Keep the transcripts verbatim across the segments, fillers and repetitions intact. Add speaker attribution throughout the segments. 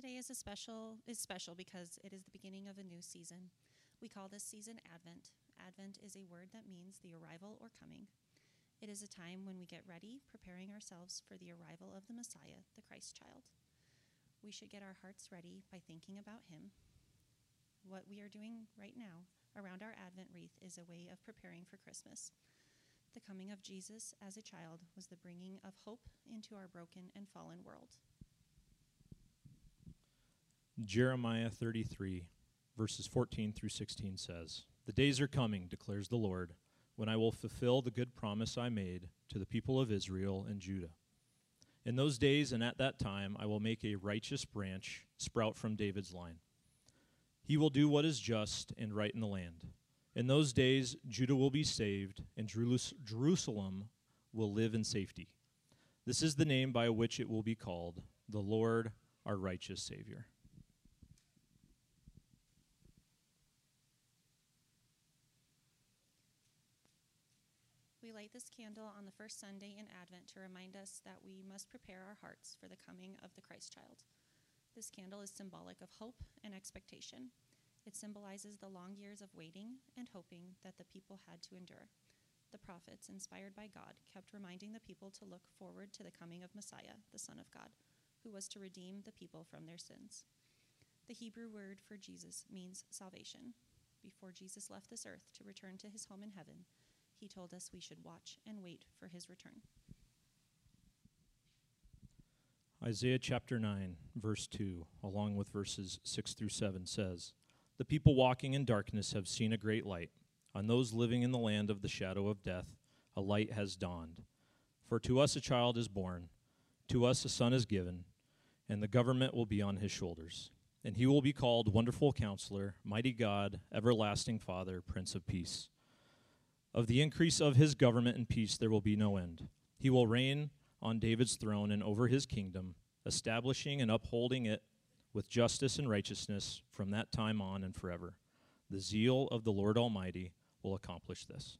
Speaker 1: Today is a special is special because it is the beginning of a new season. We call this season Advent. Advent is a word that means the arrival or coming. It is a time when we get ready, preparing ourselves for the arrival of the Messiah, the Christ child. We should get our hearts ready by thinking about him. What we are doing right now around our Advent wreath is a way of preparing for Christmas. The coming of Jesus as a child was the bringing of hope into our broken and fallen world.
Speaker 2: Jeremiah thirty-three, verses fourteen through sixteen says, "The days are coming, declares the Lord, when I will fulfill the good promise I made to the people of Israel and Judah. In those days and at that time I will make a righteous branch sprout from David's line. He will do what is just and right in the land. In those days Judah will be saved, and Jerus- Jerusalem will live in safety. This is the name by which it will be called, the Lord our righteous Savior."
Speaker 1: We light this candle on the first Sunday in Advent to remind us that we must prepare our hearts for the coming of the Christ child. This candle is symbolic of hope and expectation. It symbolizes the long years of waiting and hoping that the people had to endure. The prophets, inspired by God, kept reminding the people to look forward to the coming of Messiah, the Son of God, who was to redeem the people from their sins. The Hebrew word for Jesus means salvation. Before Jesus left this earth to return to his home in heaven, he told us we should watch and wait for his return.
Speaker 2: Isaiah chapter nine, verse two, along with verses six through seven, says, "The people walking in darkness have seen a great light. On those living in the land of the shadow of death, a light has dawned. For to us a child is born, to us a son is given, and the government will be on his shoulders. And he will be called Wonderful Counselor, Mighty God, Everlasting Father, Prince of Peace. Of the increase of his government and peace there will be no end. He will reign on David's throne and over his kingdom, establishing and upholding it with justice and righteousness from that time on and forever. The zeal of the Lord Almighty will accomplish this."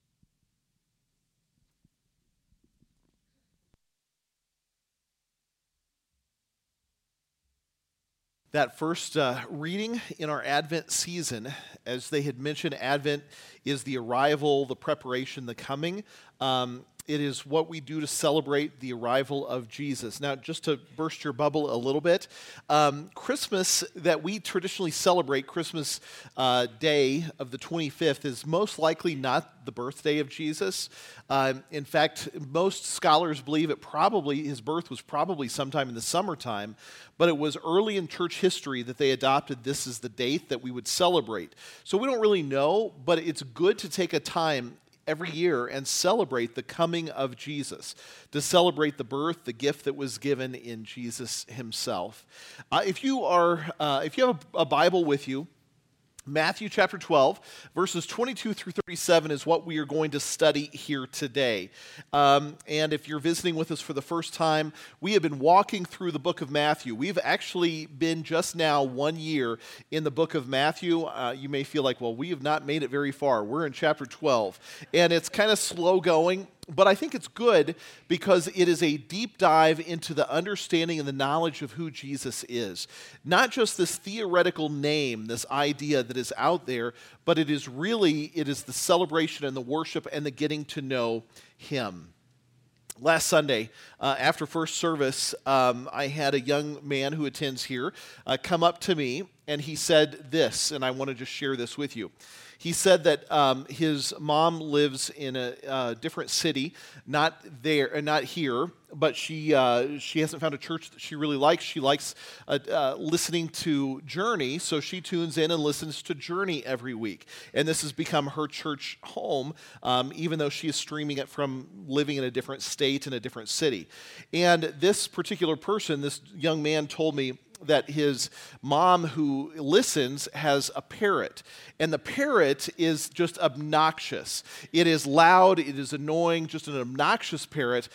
Speaker 3: That first uh, reading in our Advent season, as they had mentioned, Advent is the arrival, the preparation, the coming. Um, it is what we do to celebrate the arrival of Jesus. Now, just to burst your bubble a little bit, um, Christmas that we traditionally celebrate, Christmas uh, Day of the twenty-fifth, is most likely not the birthday of Jesus. Um, in fact, most scholars believe it probably, his birth was probably sometime in the summertime, but it was early in church history that they adopted this as the date that we would celebrate. So we don't really know, but it's good to take a time every year and celebrate the coming of Jesus, to celebrate the birth, the gift that was given in Jesus himself. Uh, if you are, uh, if you have a, a Bible with you, Matthew chapter twelve, verses twenty-two through thirty-seven is what we are going to study here today. Um, and if you're visiting with us for the first time, we have been walking through the book of Matthew. We've actually been just now one year in the book of Matthew. Uh, you may feel like, well, we have not made it very far. We're in chapter twelve, and it's kind of slow going. But I think it's good because it is a deep dive into the understanding and the knowledge of who Jesus is. Not just this theoretical name, this idea that is out there, but it is really, it is the celebration and the worship and the getting to know him. Last Sunday, uh, after first service, um, I had a young man who attends here uh, come up to me, and he said this, and I want to just share this with you. He said that um, his mom lives in a uh, different city, not there, uh, not here, but she uh, she hasn't found a church that she really likes. She likes uh, uh, listening to Journey, so she tunes in and listens to Journey every week. And this has become her church home, um, even though she is streaming it from living in a different state in a different city. And this particular person, this young man, told me that his mom, who listens, has a parrot. And the parrot is just obnoxious. It is loud, it is annoying, just an obnoxious parrot,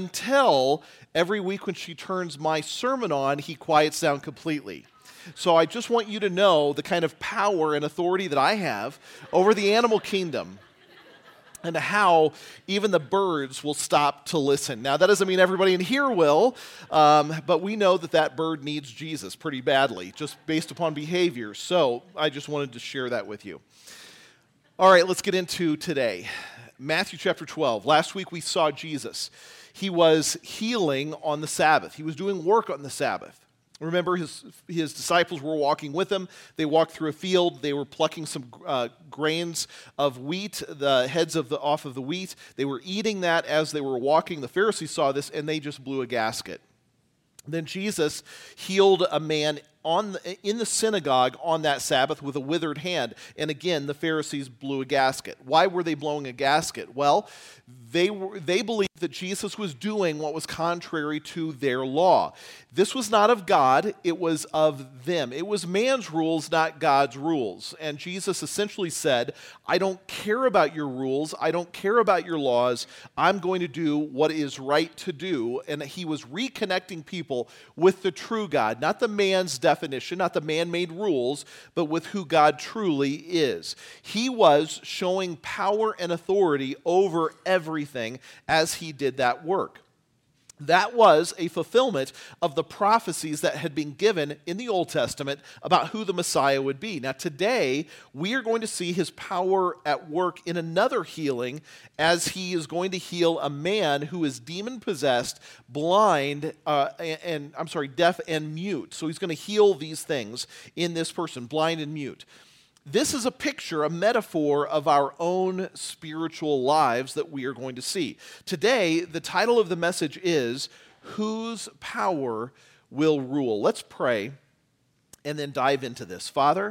Speaker 3: until every week when she turns my sermon on, he quiets down completely. So I just want you to know the kind of power and authority that I have over the animal kingdom. and how even the birds will stop to listen. Now, that doesn't mean everybody in here will, um, but we know that that bird needs Jesus pretty badly, just based upon behavior. So I just wanted to share that with you. All right, let's get into today. Matthew chapter twelve. Last week we saw Jesus. He was healing on the Sabbath. He was doing work on the Sabbath. Remember, his, his disciples were walking with him. They walked through a field. They were plucking some uh, grains of wheat, the heads of the, off of the wheat. They were eating that as they were walking. The Pharisees saw this, and they just blew a gasket. Then Jesus healed a man on the, in the synagogue on that Sabbath with a withered hand. And again, the Pharisees blew a gasket. Why were they blowing a gasket? Well, they were, they believed that Jesus was doing what was contrary to their law. This was not of God, it was of them. It was man's rules, not God's rules. And Jesus essentially said, I don't care about your rules, I don't care about your laws, I'm going to do what is right to do. And he was reconnecting people with the true God, not the man's definition, not the man-made rules, but with who God truly is. He was showing power and authority over everything as he did that work. That was a fulfillment of the prophecies that had been given in the Old Testament about who the Messiah would be. Now today, we are going to see his power at work in another healing as he is going to heal a man who is demon-possessed, blind, uh, and, and, I'm sorry, deaf and mute. So he's going to heal these things in this person, blind and mute. This is a picture, a metaphor of our own spiritual lives that we are going to see. Today, the title of the message is, Whose Power Will Rule? Let's pray and then dive into this. Father,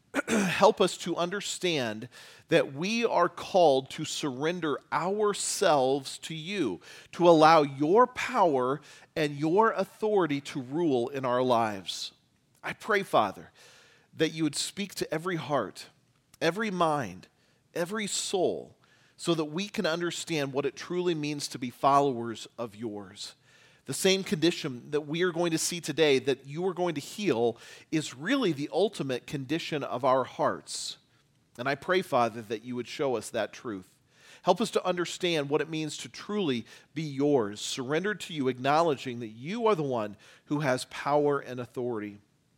Speaker 3: help us to understand that we are called to surrender ourselves to you, to allow your power and your authority to rule in our lives. I pray, Father, that you would speak to every heart, every mind, every soul, so that we can understand what it truly means to be followers of yours. The same condition that we are going to see today, that you are going to heal, is really the ultimate condition of our hearts. And I pray, Father, that you would show us that truth. Help us to understand what it means to truly be yours, surrendered to you, acknowledging that you are the one who has power and authority.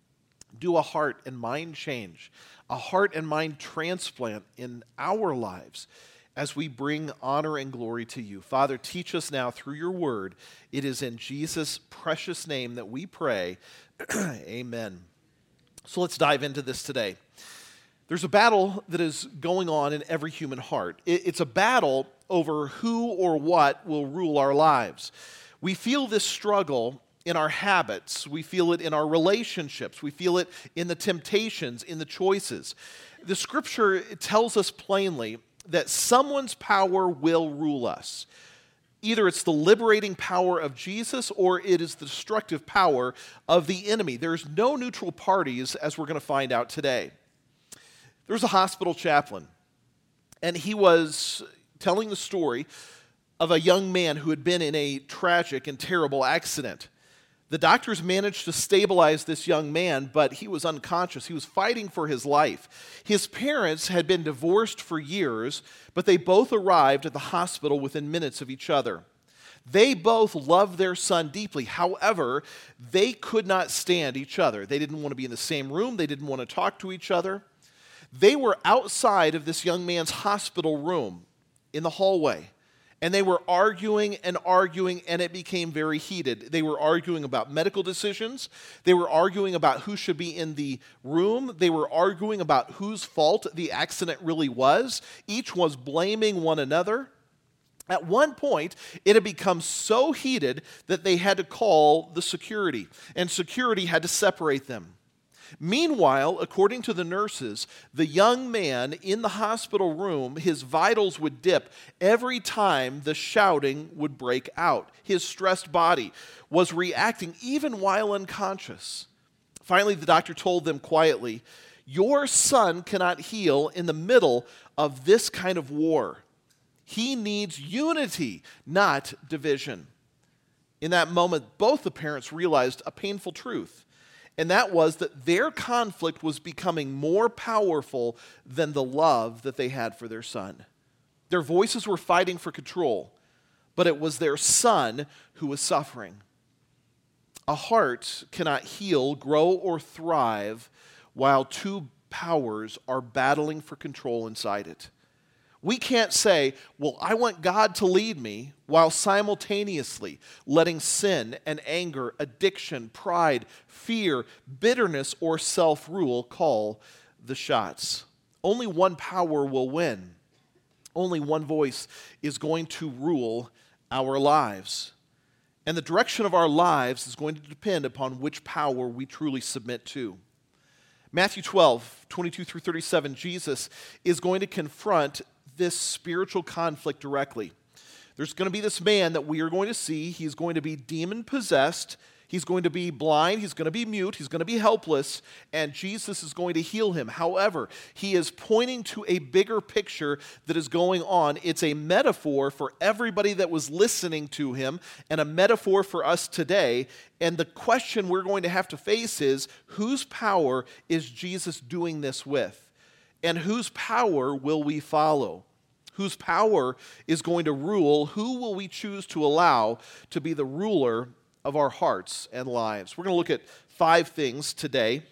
Speaker 3: Do a heart and mind change, a heart and mind transplant in our lives as we bring honor and glory to you. Father, teach us now through your word. It is in Jesus' precious name that we pray. Amen. So let's dive into this today. There's a battle that is going on in every human heart. It's a battle over who or what will rule our lives. We feel this struggle in our habits, we feel it in our relationships, we feel it in the temptations, in the choices. The scripture tells us plainly that someone's power will rule us. Either it's the liberating power of Jesus or it is the destructive power of the enemy. There's no neutral parties, as we're going to find out today. There was a hospital chaplain, and he was telling the story of a young man who had been in a tragic and terrible accident. The doctors managed to stabilize this young man, but he was unconscious. He was fighting for his life. His parents had been divorced for years, but they both arrived at the hospital within minutes of each other. They both loved their son deeply. However, they could not stand each other. They didn't want to be in the same room. They didn't want to talk to each other. They were outside of this young man's hospital room in the hallway. And they were arguing and arguing, and it became very heated. They were arguing about medical decisions. They were arguing about who should be in the room. They were arguing about whose fault the accident really was. Each was blaming one another. At one point, it had become so heated that they had to call the security, and security had to separate them. Meanwhile, according to the nurses, the young man in the hospital room, his vitals would dip every time the shouting would break out. His stressed body was reacting even while unconscious. Finally, the doctor told them quietly, "Your son cannot heal in the middle of this kind of war. He needs unity, not division." In that moment, both the parents realized a painful truth. And that was that their conflict was becoming more powerful than the love that they had for their son. Their voices were fighting for control, but it was their son who was suffering. A heart cannot heal, grow, or thrive while two powers are battling for control inside it. We can't say, well, I want God to lead me, while simultaneously letting sin and anger, addiction, pride, fear, bitterness, or self-rule call the shots. Only one power will win. Only one voice is going to rule our lives. And the direction of our lives is going to depend upon which power we truly submit to. Matthew twelve, twenty-two through thirty-seven, Jesus is going to confront this spiritual conflict directly. There's going to be this man that we are going to see. He's going to be demon-possessed. He's going to be blind. He's going to be mute. He's going to be helpless. And Jesus is going to heal him. However, he is pointing to a bigger picture that is going on. It's a metaphor for everybody that was listening to him and a metaphor for us today. And the question we're going to have to face is, whose power is Jesus doing this with? And whose power will we follow? Whose power is going to rule? Who will we choose to allow to be the ruler of our hearts and lives? We're going to look at five things today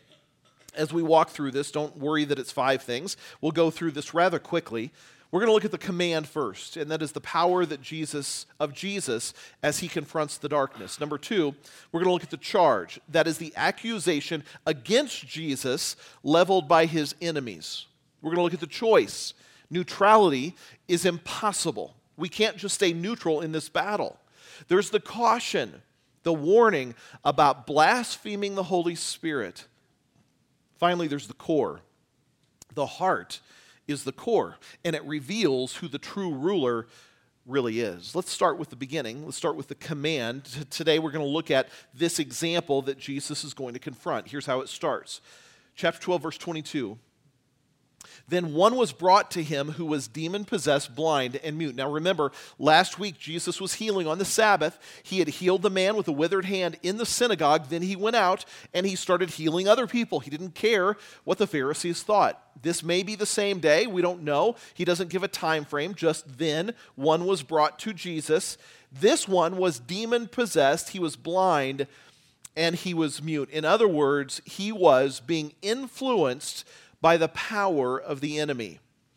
Speaker 3: as we walk through this. Don't worry that it's five things. We'll go through this rather quickly. We're going to look at the command first, and that is the power that Jesus of Jesus as he confronts the darkness. Number two, we're going to look at the charge. That is the accusation against Jesus leveled by his enemies. We're going to look at the choice. Neutrality is impossible. We can't just stay neutral in this battle. There's the caution, the warning about blaspheming the Holy Spirit. Finally, there's the core. The heart is the core, and it reveals who the true ruler really is. Let's start with the beginning. Let's start with the command. T- Today we're going to look at this example that Jesus is going to confront. Here's how it starts. Chapter twelve, verse twenty-two. Then one was brought to him who was demon-possessed, blind, and mute. Now remember, last week Jesus was healing on the Sabbath. He had healed the man with a withered hand in the synagogue. Then he went out and he started healing other people. He didn't care what the Pharisees thought. This may be the same day. We don't know. He doesn't give a time frame. Just then, one was brought to Jesus. This one was demon-possessed. He was blind and he was mute. In other words, he was being influenced by the power of the enemy.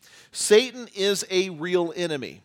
Speaker 3: Satan is a real enemy.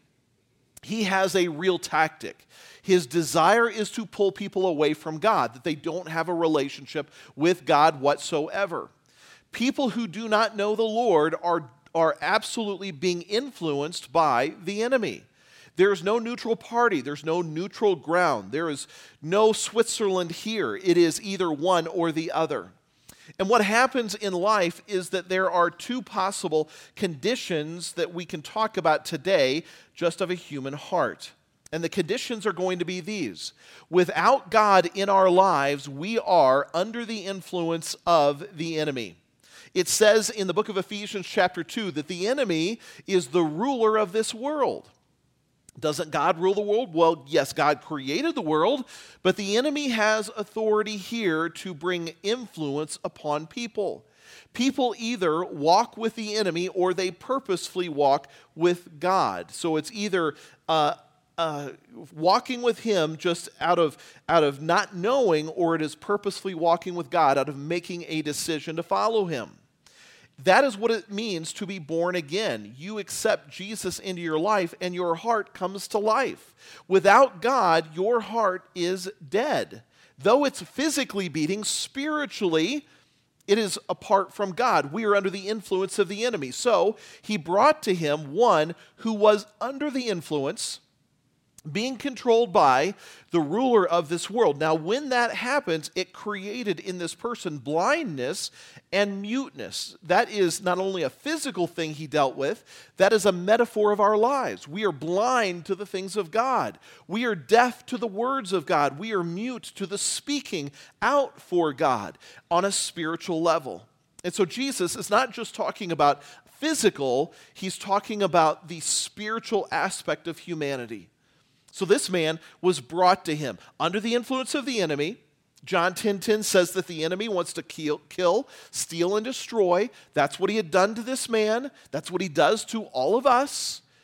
Speaker 3: He has a real tactic. His desire is to pull people away from God, that they don't have a relationship with God whatsoever. People who do not know the Lord are, are absolutely being influenced by the enemy. There's no neutral party. There's no neutral ground. There is no Switzerland here. It is either one or the other. And what happens in life is that there are two possible conditions that we can talk about today just of a human heart. And the conditions are going to be these. Without God in our lives, we are under the influence of the enemy. It says in the book of Ephesians chapter two that the enemy is the ruler of this world. Doesn't God rule the world? Well, yes, God created the world, but the enemy has authority here to bring influence upon people. People either walk with the enemy or they purposefully walk with God. So it's either uh, uh, walking with him just out of, out of not knowing, or it is purposefully walking with God out of making a decision to follow him. That is what it means to be born again. You accept Jesus into your life and your heart comes to life. Without God, your heart is dead. Though it's physically beating, spiritually, it is apart from God. We are under the influence of the enemy. So he brought to him one who was under the influence, being controlled by the ruler of this world. Now, when that happens, it created in this person blindness and muteness. That is not only a physical thing he dealt with, that is a metaphor of our lives. We are blind to the things of God. We are deaf to the words of God. We are mute to the speaking out for God on a spiritual level. And so Jesus is not just talking about physical, he's talking about the spiritual aspect of humanity. So this man was brought to him under the influence of the enemy. John ten ten says that the enemy wants to kill, kill, steal, and destroy. That's what he had done to this man. That's what he does to all of us.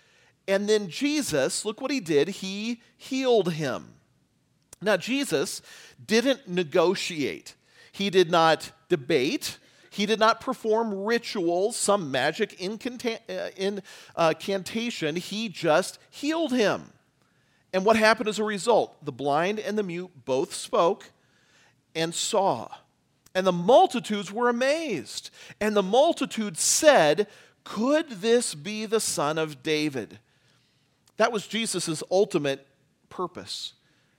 Speaker 3: And then Jesus, look what he did, he healed him. Now, Jesus didn't negotiate. He did not debate. He did not perform rituals, some magic incanta- uh, incantation. He just healed him. And what happened as a result? The blind and the mute both spoke and saw. And the multitudes were amazed. And the multitude said, "Could this be the Son of David?" That was Jesus' ultimate purpose.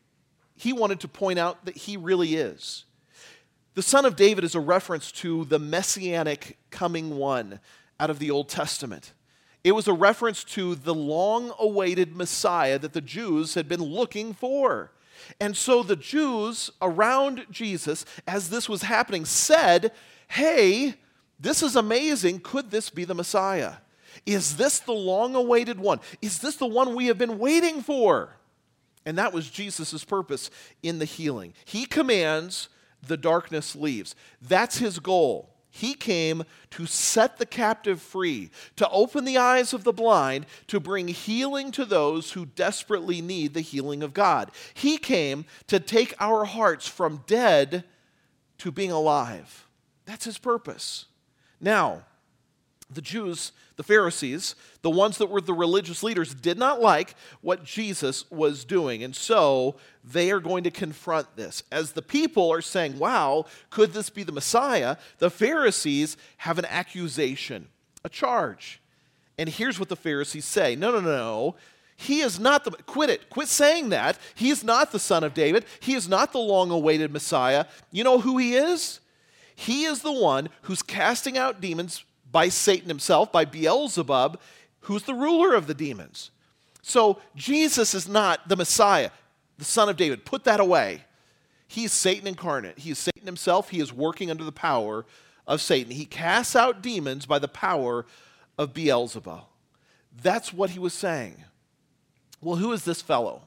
Speaker 3: He wanted to point out that he really is. The Son of David is a reference to the messianic coming one out of the Old Testament. It was a reference to the long-awaited Messiah that the Jews had been looking for. And so the Jews around Jesus, as this was happening, said, "Hey, this is amazing. Could this be the Messiah? Is this the long-awaited one? Is this the one we have been waiting for?" And that was Jesus' purpose in the healing. He commands, the darkness leaves. That's his goal. He came to set the captive free, to open the eyes of the blind, to bring healing to those who desperately need the healing of God. He came to take our hearts from dead to being alive. That's his purpose. Now, the Jews, the Pharisees, the ones that were the religious leaders, did not like what Jesus was doing. And so they are going to confront this. As the people are saying, "Wow, could this be the Messiah?" the Pharisees have an accusation, a charge. And here's what the Pharisees say. No, no, no, no. He is not the, quit it, quit saying that. He is not the Son of David. He is not the long-awaited Messiah. You know who he is? He is the one who's casting out demons by Satan himself, by Beelzebub, who's the ruler of the demons. So Jesus is not the Messiah, the Son of David. Put that away. He's Satan incarnate. He is Satan himself. He is working under the power of Satan. He casts out demons by the power of Beelzebub. That's what he was saying. Well, who is this fellow?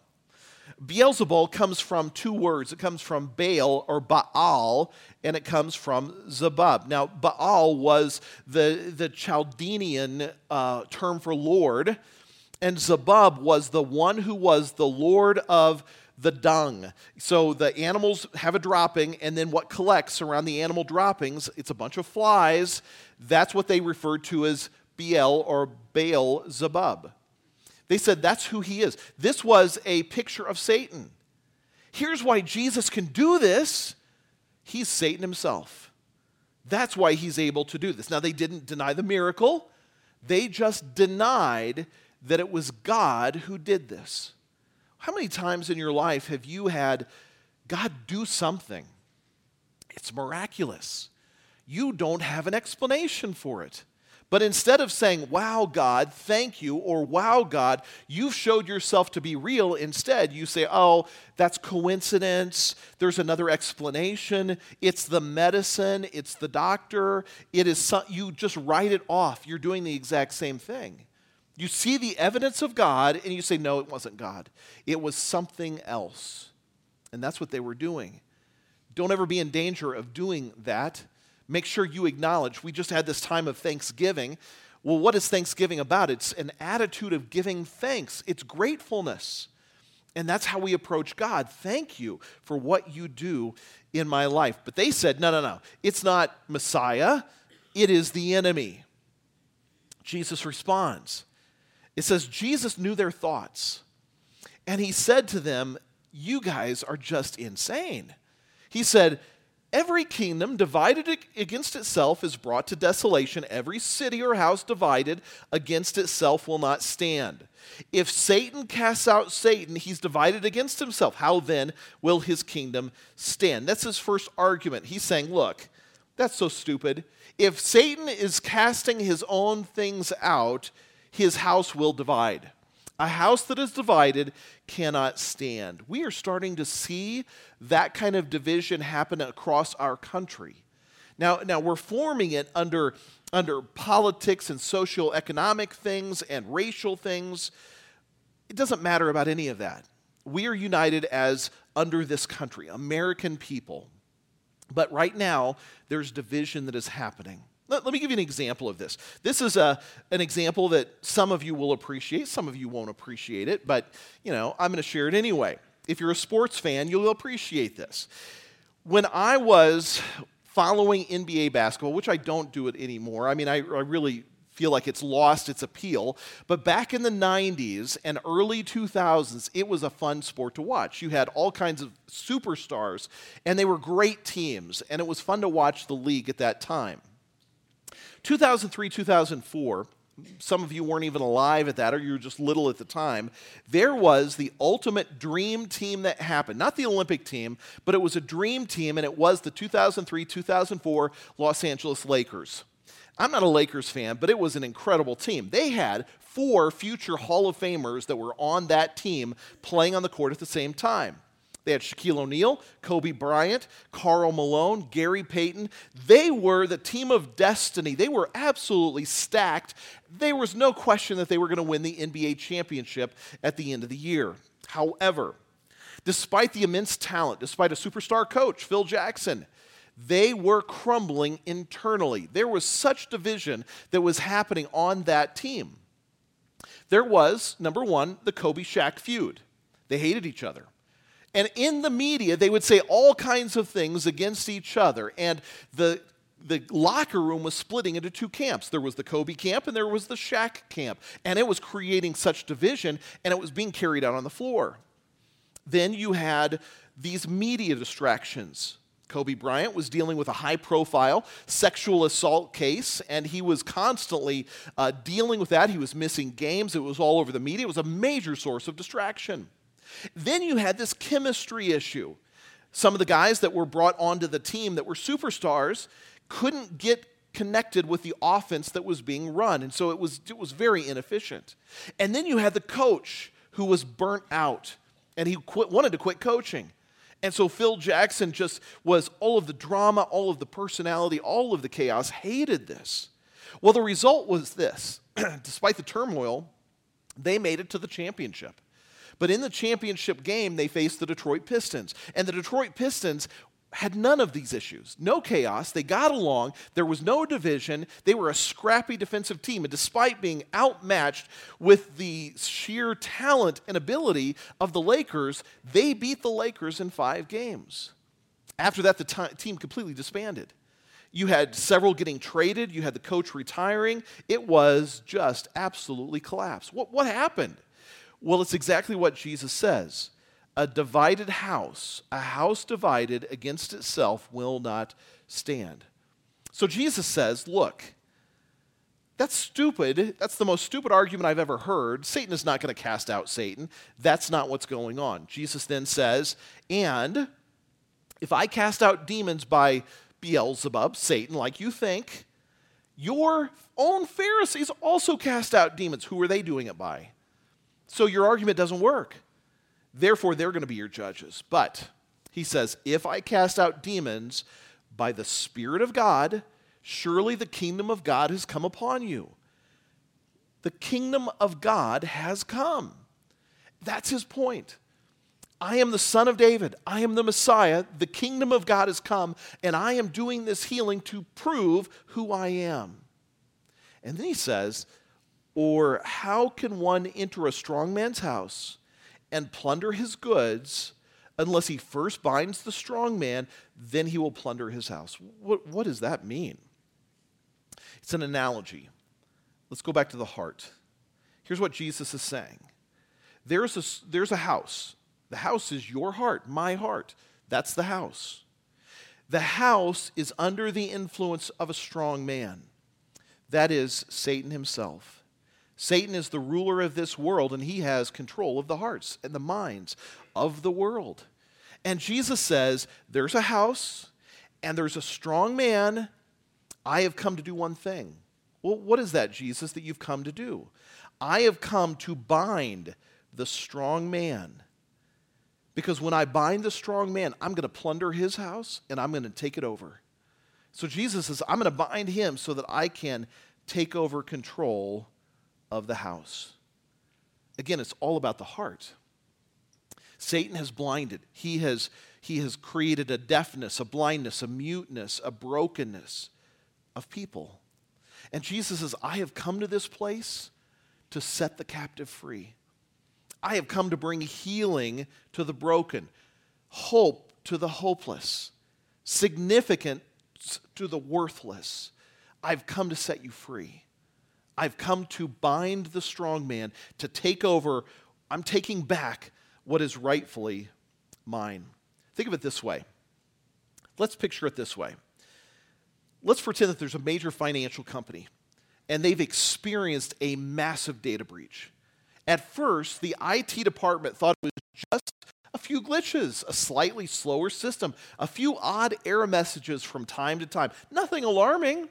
Speaker 3: Beelzebul comes from two words. It comes from Baal or Baal, and it comes from Zebub. Now, Baal was the, the Chaldean uh, term for Lord, and Zebub was the one who was the Lord of the dung. So the animals have a dropping, and then what collects around the animal droppings, it's a bunch of flies. That's what they referred to as Beel or Baal Zebub. They said that's who he is. This was a picture of Satan. Here's why Jesus can do this. He's Satan himself. That's why he's able to do this. Now, they didn't deny the miracle. They just denied that it was God who did this. How many times in your life have you had God do something? It's miraculous. You don't have an explanation for it. But instead of saying, "Wow, God, thank you," or "Wow, God, you've showed yourself to be real," instead you say, "Oh, that's coincidence. There's another explanation. It's the medicine. It's the doctor. It is some, you just write it off. You're doing the exact same thing. You see the evidence of God, and you say, "No, it wasn't God. It was something else." And that's what they were doing. Don't ever be in danger of doing that. Make sure you acknowledge, we just had this time of Thanksgiving. Well, what is Thanksgiving about? It's an attitude of giving thanks. It's gratefulness. And that's how we approach God. Thank you for what you do in my life. But they said, no, no, no. It's not Messiah. It is the enemy. Jesus responds. It says, Jesus knew their thoughts. And he said to them, "You guys are just insane." He said, "Every kingdom divided against itself is brought to desolation. Every city or house divided against itself will not stand. If Satan casts out Satan, he's divided against himself. How then will his kingdom stand?" That's his first argument. He's saying, look, that's so stupid. If Satan is casting his own things out, his house will divide. A house that is divided cannot stand. We are starting to see that kind of division happen across our country. Now, now we're forming it under, under politics and socioeconomic things and racial things. It doesn't matter about any of that. We are united as under this country, American people. But right now, there's division that is happening. Let, let me give you an example of this. This is a, an example that some of you will appreciate, some of you won't appreciate it, but you know, I'm going to share it anyway. If you're a sports fan, you'll appreciate this. When I was following N B A basketball, which I don't do it anymore, I mean, I, I really feel like it's lost its appeal, but back in the nineties and early two thousands, it was a fun sport to watch. You had all kinds of superstars, and they were great teams, and it was fun to watch the league at that time. two thousand three, two thousand four, some of you weren't even alive at that, or you were just little at the time, there was the ultimate dream team that happened. Not the Olympic team, but it was a dream team, and it was the two thousand three, two thousand four Los Angeles Lakers. I'm not a Lakers fan, but it was an incredible team. They had four future Hall of Famers that were on that team playing on the court at the same time. They had Shaquille O'Neal, Kobe Bryant, Karl Malone, Gary Payton. They were the team of destiny. They were absolutely stacked. There was no question that they were going to win the N B A championship at the end of the year. However, despite the immense talent, despite a superstar coach, Phil Jackson, they were crumbling internally. There was such division that was happening on that team. There was, number one, the Kobe-Shaq feud. They hated each other. And in the media, they would say all kinds of things against each other. And the, the locker room was splitting into two camps. There was the Kobe camp and there was the Shaq camp. And it was creating such division, and it was being carried out on the floor. Then you had these media distractions. Kobe Bryant was dealing with a high-profile sexual assault case, and he was constantly uh, dealing with that. He was missing games. It was all over the media. It was a major source of distraction. Then you had this chemistry issue. Some of the guys that were brought onto the team that were superstars couldn't get connected with the offense that was being run, and so it was, it was very inefficient. And then you had the coach who was burnt out, and he quit, wanted to quit coaching. And so Phil Jackson just was all of the drama, all of the personality, all of the chaos, hated this. Well, the result was this. Despite the turmoil, they made it to the championship. But in the championship game, they faced the Detroit Pistons. And the Detroit Pistons had none of these issues. No chaos. They got along. There was no division. They were a scrappy defensive team. And despite being outmatched with the sheer talent and ability of the Lakers, they beat the Lakers in five games. After that, the t- team completely disbanded. You had several getting traded. You had the coach retiring. It was just absolutely collapsed. What, what happened? Well, it's exactly what Jesus says. A divided house, a house divided against itself will not stand. So Jesus says, look, that's stupid. That's the most stupid argument I've ever heard. Satan is not going to cast out Satan. That's not what's going on. Jesus then says, and if I cast out demons by Beelzebub, Satan, like you think, your own Pharisees also cast out demons. Who are they doing it by? So your argument doesn't work. Therefore, they're going to be your judges. But, he says, if I cast out demons by the Spirit of God, surely the kingdom of God has come upon you. The kingdom of God has come. That's his point. I am the Son of David. I am the Messiah. The kingdom of God has come, and I am doing this healing to prove who I am. And then he says, or how can one enter a strong man's house and plunder his goods unless he first binds the strong man, then he will plunder his house? What, what does that mean? It's an analogy. Let's go back to the heart. Here's what Jesus is saying. There's a, there's a house. The house is your heart, my heart. That's the house. The house is under the influence of a strong man. That is Satan himself. Satan is the ruler of this world, and he has control of the hearts and the minds of the world. And Jesus says, there's a house, and there's a strong man. I have come to do one thing. Well, what is that, Jesus, that you've come to do? I have come to bind the strong man. Because when I bind the strong man, I'm going to plunder his house, and I'm going to take it over. So Jesus says, I'm going to bind him so that I can take over control of the house. Again, it's all about the heart. Satan has blinded. He has, he has created a deafness, a blindness, a muteness, a brokenness, a of people. And Jesus says, I have come to this place to set the captive free. I have come to bring healing to the broken, hope to the hopeless, significance to the worthless. I've come to set you free. I've come to bind the strong man, to take over. I'm taking back what is rightfully mine. Think of it this way. Let's picture it this way. Let's pretend that there's a major financial company, and they've experienced a massive data breach. At first, the I T department thought it was just a few glitches, a slightly slower system, a few odd error messages from time to time. Nothing alarming.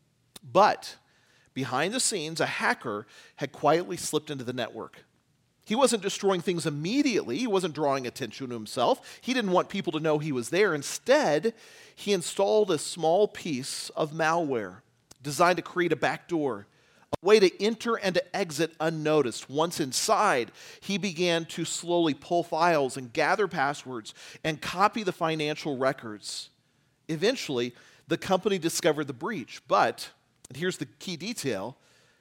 Speaker 3: But behind the scenes, a hacker had quietly slipped into the network. He wasn't destroying things immediately. He wasn't drawing attention to himself. He didn't want people to know he was there. Instead, he installed a small piece of malware designed to create a backdoor, a way to enter and to exit unnoticed. Once inside, he began to slowly pull files and gather passwords and copy the financial records. Eventually, the company discovered the breach, but, and here's the key detail,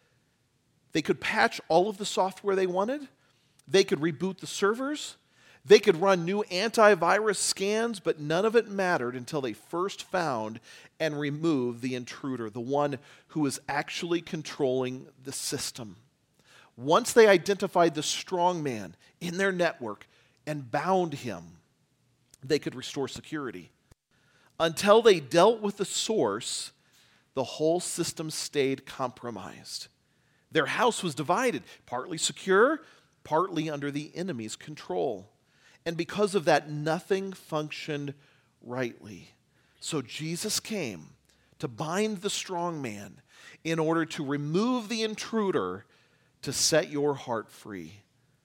Speaker 3: they could patch all of the software they wanted. They could reboot the servers. They could run new antivirus scans, but none of it mattered until they first found and removed the intruder, the one who was actually controlling the system. Once they identified the strong man in their network and bound him, they could restore security. Until they dealt with the source, the whole system stayed compromised. Their house was divided, partly secure, partly under the enemy's control. And because of that, nothing functioned rightly. So Jesus came to bind the strong man in order to remove the intruder to set your heart free.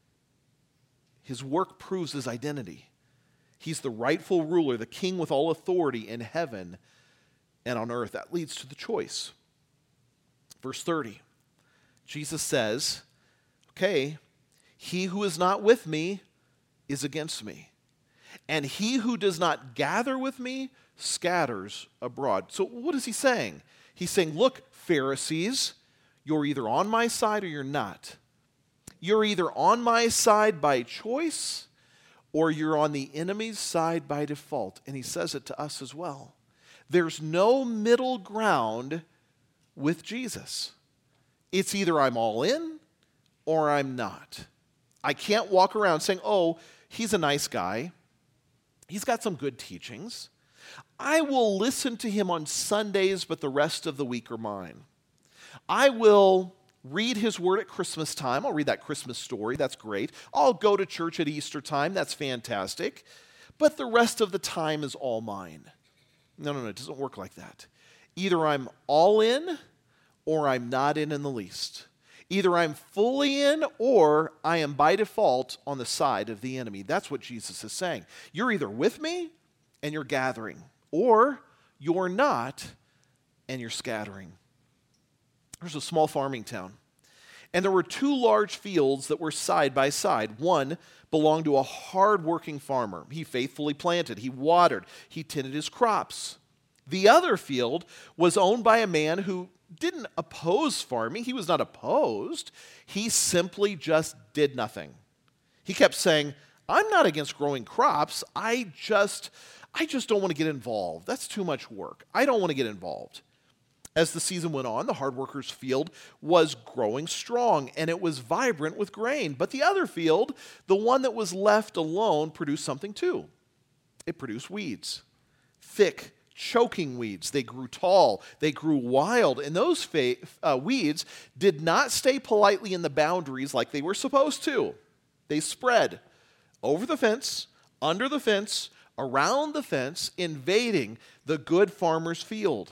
Speaker 3: His work proves his identity. He's the rightful ruler, the king with all authority in heaven and on earth. That leads to the choice. Verse thirty, Jesus says, okay, he who is not with me is against me, and he who does not gather with me scatters abroad. So what is he saying? He's saying, look, Pharisees, you're either on my side or you're not. You're either on my side by choice or you're on the enemy's side by default. And he says it to us as well. There's no middle ground with Jesus. It's either I'm all in or I'm not. I can't walk around saying, oh, he's a nice guy. He's got some good teachings. I will listen to him on Sundays, but the rest of the week are mine. I will read his word at Christmas time. I'll read that Christmas story. That's great. I'll go to church at Easter time. That's fantastic. But the rest of the time is all mine. No, no, no. It doesn't work like that. Either I'm all in or I'm not in in the least. Either I'm fully in or I am by default on the side of the enemy. That's what Jesus is saying. You're either with me and you're gathering, or you're not and you're scattering. There's a small farming town, and there were two large fields that were side by side. One belonged to a hard-working farmer. He faithfully planted, he watered, he tended his crops. The other field was owned by a man who didn't oppose farming. He was not opposed. He simply just did nothing. He kept saying, I'm not against growing crops. I just, I just don't want to get involved. That's too much work. I don't want to get involved. As the season went on, the hard worker's field was growing strong, and it was vibrant with grain. But the other field, the one that was left alone, produced something too. It produced weeds, thick, choking weeds. They grew tall, they grew wild, and those fa- uh, weeds did not stay politely in the boundaries like they were supposed to. They spread over the fence, under the fence, around the fence, invading the good farmer's field.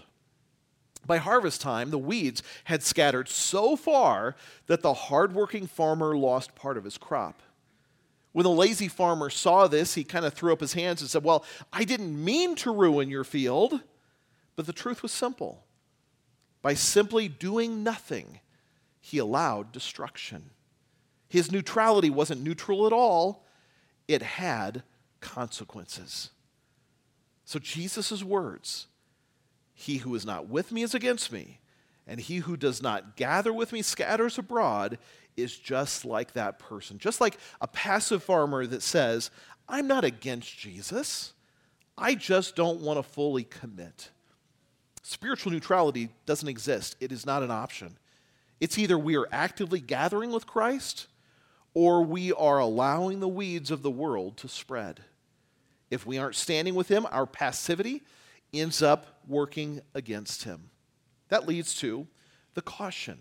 Speaker 3: By harvest time, the weeds had scattered so far that the hardworking farmer lost part of his crop. When the lazy farmer saw this, he kind of threw up his hands and said, well, I didn't mean to ruin your field. But the truth was simple. By simply doing nothing, he allowed destruction. His neutrality wasn't neutral at all. It had consequences. So Jesus' words He who is not with me is against me, and he who does not gather with me scatters abroad, is just like that person. Just like a passive farmer that says, I'm not against Jesus. I just don't want to fully commit. Spiritual neutrality doesn't exist. It is not an option. It's either we are actively gathering with Christ or we are allowing the weeds of the world to spread. If we aren't standing with him, our passivity ends up working against him. That leads to the caution.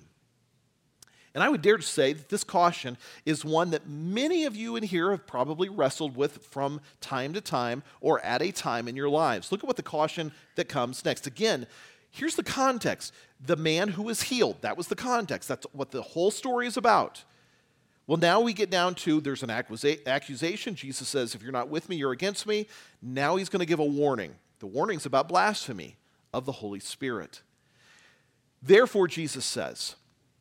Speaker 3: And I would dare to say that this caution is one that many of you in here have probably wrestled with from time to time or at a time in your lives. Look at what the caution that comes next. Again, here's the context. The man who was healed, that was the context. That's what the whole story is about. Well, now we get down to there's an accusa- accusation. Jesus says, if you're not with me, you're against me. Now he's going to give a warning. The warning's about blasphemy of the Holy Spirit. Therefore, Jesus says,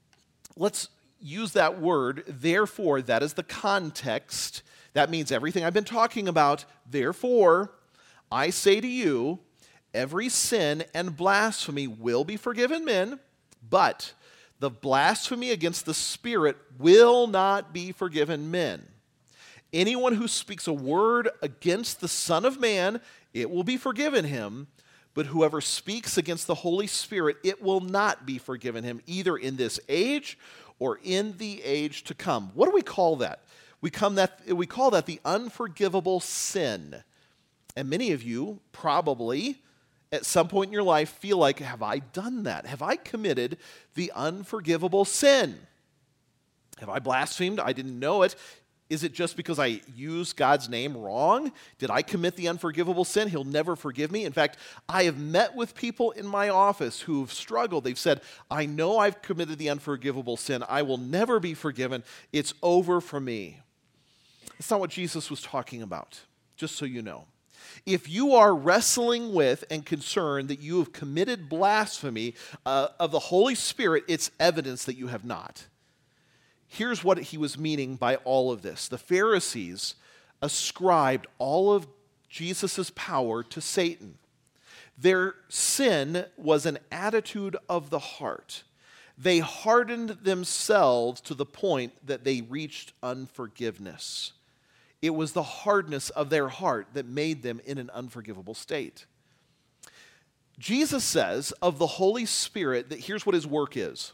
Speaker 3: let's use that word, therefore. That is the context. That means everything I've been talking about. Therefore, I say to you, every sin and blasphemy will be forgiven men, but the blasphemy against the Spirit will not be forgiven men. Anyone who speaks a word against the Son of Man, it will be forgiven him. But whoever speaks against the Holy Spirit, it will not be forgiven him, either in this age or in the age to come. What do we call that? We, come that, we call that the unforgivable sin. And many of you probably, at some point in your life, feel like, have I done that? Have I committed the unforgivable sin? Have I blasphemed? I didn't know it. Is it just because I used God's name wrong? Did I commit the unforgivable sin? He'll never forgive me. In fact, I have met with people in my office who've struggled. They've said, I know I've committed the unforgivable sin. I will never be forgiven. It's over for me. That's not what Jesus was talking about, just so you know. If you are wrestling with and concerned that you have committed blasphemy uh, of the Holy Spirit, it's evidence that you have not. Here's what he was meaning by all of this. The Pharisees ascribed all of Jesus' power to Satan. Their sin was an attitude of the heart. They hardened themselves to the point that they reached unforgiveness. It was the hardness of their heart that made them in an unforgivable state. Jesus says of the Holy Spirit that here's what his work is.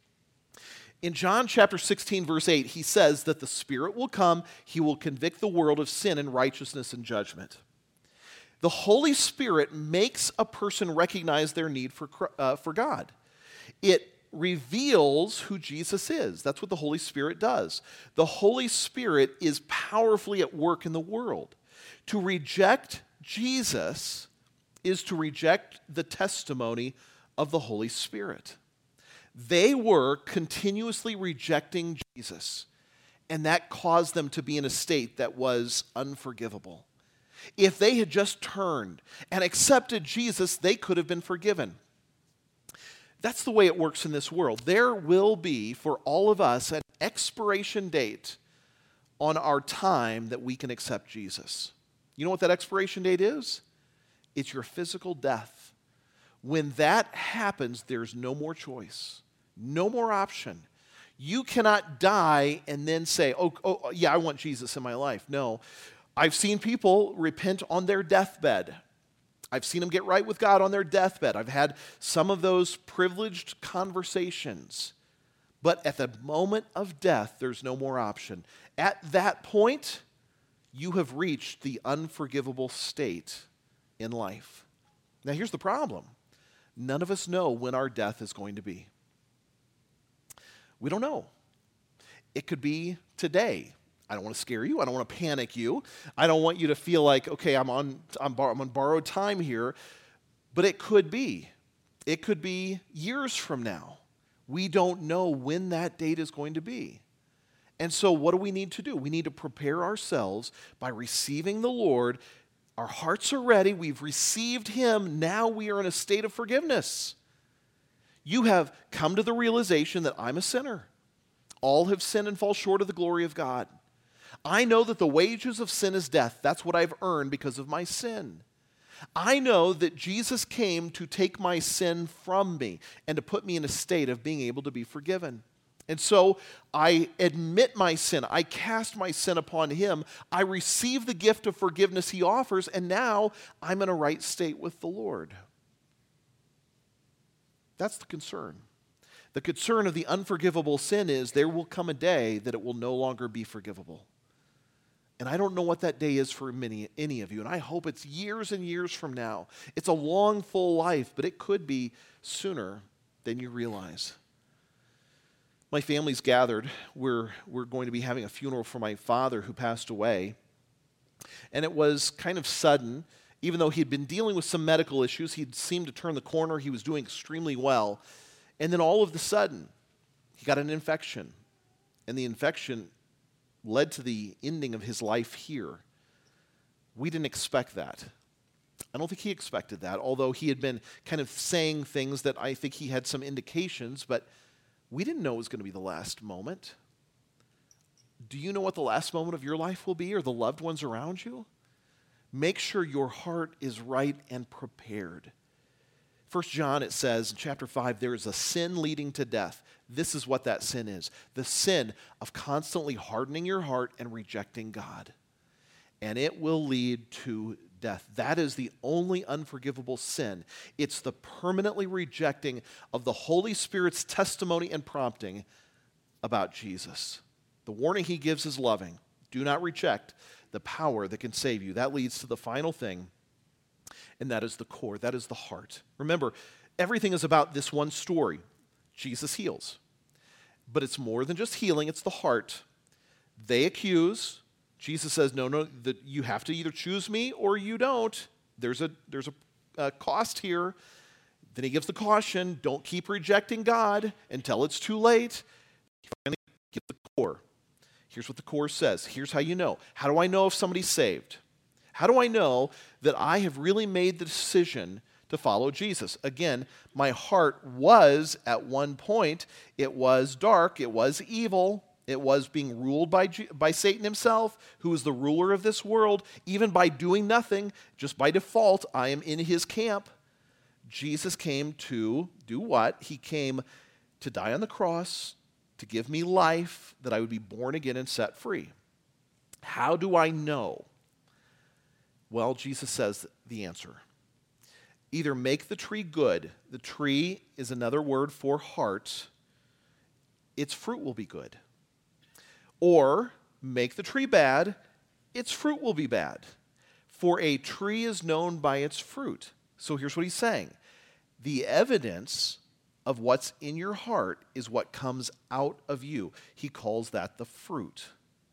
Speaker 3: In John chapter sixteen, verse eight, he says that the Spirit will come, he will convict the world of sin and righteousness and judgment. The Holy Spirit makes a person recognize their need for, uh, for God. It reveals who Jesus is. That's what the Holy Spirit does. The Holy Spirit is powerfully at work in the world. To reject Jesus is to reject the testimony of the Holy Spirit. They were continuously rejecting Jesus, and that caused them to be in a state that was unforgivable. If they had just turned and accepted Jesus, they could have been forgiven. That's the way it works in this world. There will be, for all of us, an expiration date on our time that we can accept Jesus. You know what that expiration date is? It's your physical death. When that happens, there's no more choice. No more option. You cannot die and then say, oh, oh, yeah, I want Jesus in my life. No. I've seen people repent on their deathbed. I've seen them get right with God on their deathbed. I've had some of those privileged conversations. But at the moment of death, there's no more option. At that point, you have reached the unforgivable state in life. Now, here's the problem. None of us know when our death is going to be. We don't know. It could be today. I don't want to scare you. I don't want to panic you. I don't want you to feel like, okay, I'm on, I'm, bar- I'm on borrowed time here. But it could be. It could be years from now. We don't know when that date is going to be. And so what do we need to do? We need to prepare ourselves by receiving the Lord. Our hearts are ready. We've received him. Now we are in a state of forgiveness. You have come to the realization that I'm a sinner. All have sinned and fall short of the glory of God. I know that the wages of sin is death. That's what I've earned because of my sin. I know that Jesus came to take my sin from me and to put me in a state of being able to be forgiven. And so I admit my sin. I cast my sin upon him. I receive the gift of forgiveness he offers, and now I'm in a right state with the Lord. That's the concern. The concern of the unforgivable sin is there will come a day that it will no longer be forgivable. And I don't know what that day is for many, any of you, and I hope it's years and years from now. It's a long, full life, but it could be sooner than you realize. My family's gathered. We're, we're going to be having a funeral for my father who passed away. And it was kind of sudden. Even though he had been dealing with some medical issues, he'd seemed to turn the corner. He was doing extremely well. And then all of a sudden, he got an infection. And the infection led to the ending of his life here. We didn't expect that. I don't think he expected that, although he had been kind of saying things that I think he had some indications, but we didn't know it was going to be the last moment. Do you know what the last moment of your life will be, or the loved ones around you? Make sure your heart is right and prepared. First John, it says in chapter five, there is a sin leading to death. This is what that sin is. The sin of constantly hardening your heart and rejecting God. And it will lead to death. That is the only unforgivable sin. It's the permanently rejecting of the Holy Spirit's testimony and prompting about Jesus. The warning he gives is loving. Do not reject the power that can save you. That leads to the final thing, and that is the core. That is the heart. Remember, everything is about this one story. Jesus heals. But it's more than just healing, it's the heart. They accuse. Jesus says, no, no, that you have to either choose me or you don't. There's a, there's a, a cost here. Then he gives the caution, don't keep rejecting God until it's too late. He finally gives the core. Here's what the core says. Here's how you know. How do I know if somebody's saved? How do I know that I have really made the decision to follow Jesus? Again, my heart was, at one point, it was dark, it was evil, it was being ruled by, G- by Satan himself, who is the ruler of this world. Even by doing nothing, just by default, I am in his camp. Jesus came to do what? He came to die on the cross, to give me life, that I would be born again and set free. How do I know? Well, Jesus says the answer. Either make the tree good. The tree is another word for heart. Its fruit will be good. Or make the tree bad. Its fruit will be bad. For a tree is known by its fruit. So here's what he's saying. The evidence of what's in your heart is what comes out of you. He calls that the fruit.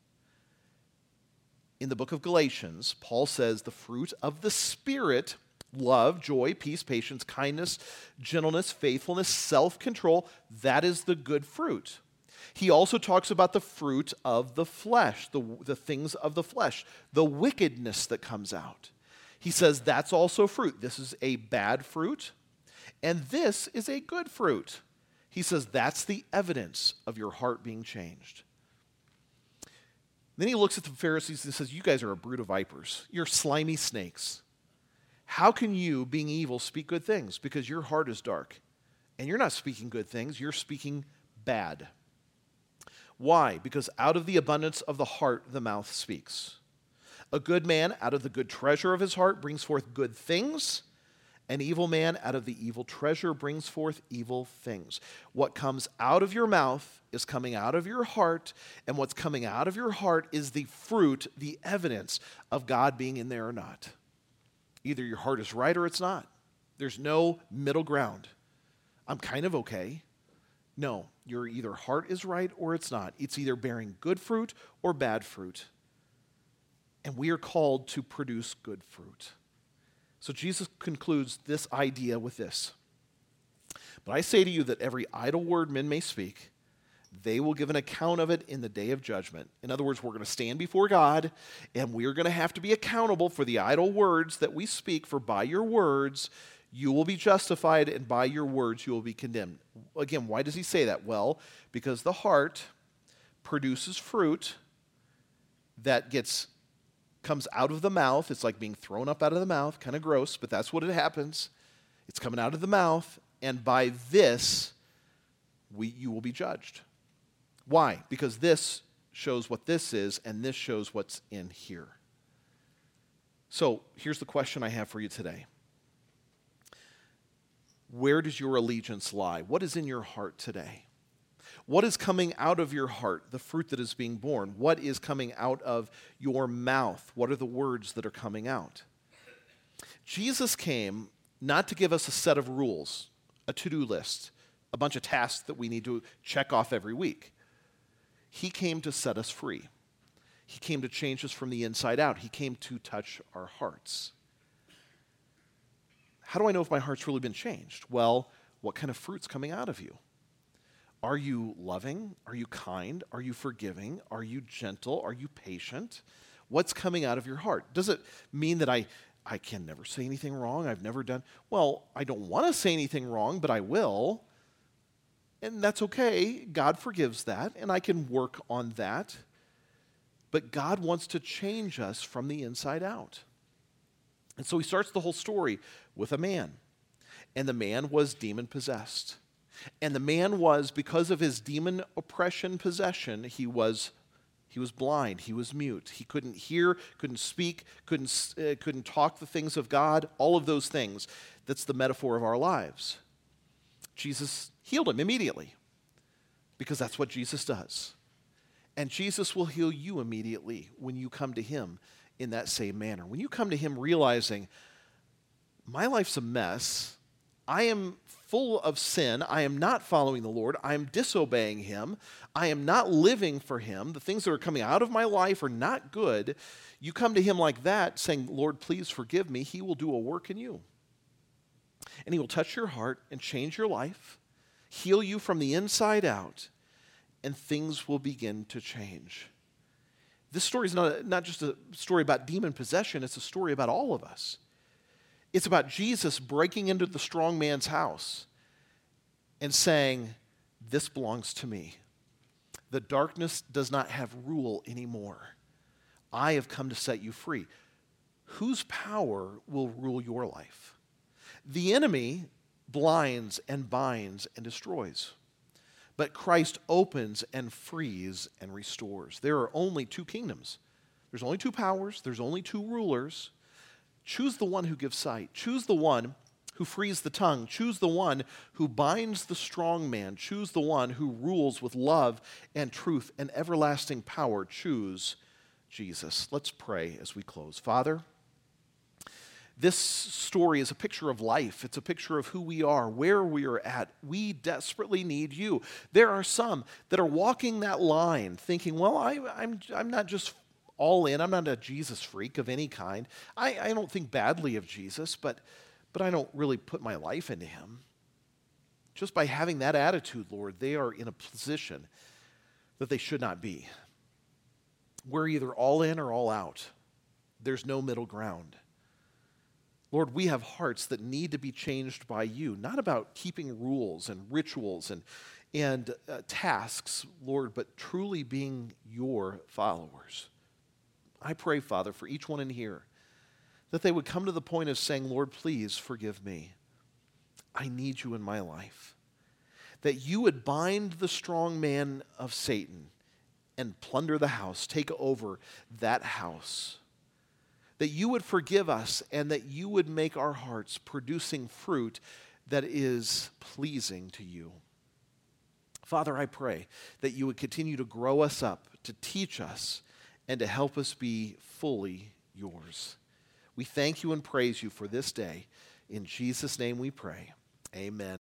Speaker 3: In the book of Galatians, Paul says the fruit of the Spirit, love, joy, peace, patience, kindness, gentleness, faithfulness, self-control, that is the good fruit. He also talks about the fruit of the flesh, the, the things of the flesh, the wickedness that comes out. He says that's also fruit. This is a bad fruit, and this is a good fruit. He says that's the evidence of your heart being changed. Then he looks at the Pharisees and says, you guys are a brood of vipers. You're slimy snakes. How can you, being evil, speak good things? Because your heart is dark. And you're not speaking good things, you're speaking bad. Why? Because out of the abundance of the heart, the mouth speaks. A good man, out of the good treasure of his heart, brings forth good things. An evil man, out of the evil treasure, brings forth evil things. What comes out of your mouth is coming out of your heart, and what's coming out of your heart is the fruit, the evidence of God being in there or not. Either your heart is right or it's not. There's no middle ground. I'm kind of okay. No, your either heart is right or it's not. It's either bearing good fruit or bad fruit. And we are called to produce good fruit. So Jesus concludes this idea with this. But I say to you that every idle word men may speak, they will give an account of it in the day of judgment. In other words, we're going to stand before God, and we're going to have to be accountable for the idle words that we speak, for by your words you will be justified, and by your words you will be condemned. Again, why does he say that? Well, because the heart produces fruit that gets comes out of the mouth. It's like being thrown up out of the mouth, kind of gross, but that's what it happens. It's coming out of the mouth, and by this, we, you will be judged. Why? Because this shows what this is, and this shows what's in here. So here's the question I have for you today. Where does your allegiance lie? What is in your heart today? What is coming out of your heart, the fruit that is being born? What is coming out of your mouth? What are the words that are coming out? Jesus came not to give us a set of rules, a to-do list, a bunch of tasks that we need to check off every week. He came to set us free. He came to change us from the inside out. He came to touch our hearts. How do I know if my heart's really been changed? Well, what kind of fruit's coming out of you? Are you loving? Are you kind? Are you forgiving? Are you gentle? Are you patient? What's coming out of your heart? Does it mean that I, I can never say anything wrong? I've never done... Well, I don't want to say anything wrong, but I will. And that's okay. God forgives that, and I can work on that. But God wants to change us from the inside out. And so he starts the whole story with a man. And the man was demon-possessed. And the man was, because of his demon oppression possession, he was, he was blind, he was mute. He couldn't hear, couldn't speak, couldn't, uh, couldn't talk the things of God, all of those things. That's the metaphor of our lives. Jesus healed him immediately, because that's what Jesus does. And Jesus will heal you immediately when you come to him in that same manner. When you come to him realizing, my life's a mess, I am full of sin, I am not following the Lord, I am disobeying him, I am not living for him, the things that are coming out of my life are not good. You come to him like that, saying, Lord, please forgive me, he will do a work in you. And he will touch your heart and change your life, heal you from the inside out, and things will begin to change. This story is not, not just a story about demon possession, it's a story about all of us. It's about Jesus breaking into the strong man's house and saying, this belongs to me. The darkness does not have rule anymore. I have come to set you free. Whose power will rule your life? The enemy blinds and binds and destroys. But Christ opens and frees and restores. There are only two kingdoms. There's only two powers. There's only two rulers. Choose the one who gives sight. Choose the one who frees the tongue. Choose the one who binds the strong man. Choose the one who rules with love and truth and everlasting power. Choose Jesus. Let's pray as we close. Father, this story is a picture of life. It's a picture of who we are, where we are at. We desperately need you. There are some that are walking that line thinking, well, I, I'm, I'm not just all in. I'm not a Jesus freak of any kind. I, I don't think badly of Jesus, but, but I don't really put my life into him. Just by having that attitude, Lord, they are in a position that they should not be. We're either all in or all out. There's no middle ground. Lord, we have hearts that need to be changed by you, not about keeping rules and rituals and, and uh, tasks, Lord, but truly being your followers. I pray, Father, for each one in here, that they would come to the point of saying, Lord, please forgive me. I need you in my life. That you would bind the strong man of Satan and plunder the house, take over that house. That you would forgive us and that you would make our hearts producing fruit that is pleasing to you. Father, I pray that you would continue to grow us up, to teach us, and to help us be fully yours. We thank you and praise you for this day. In Jesus' name we pray. Amen.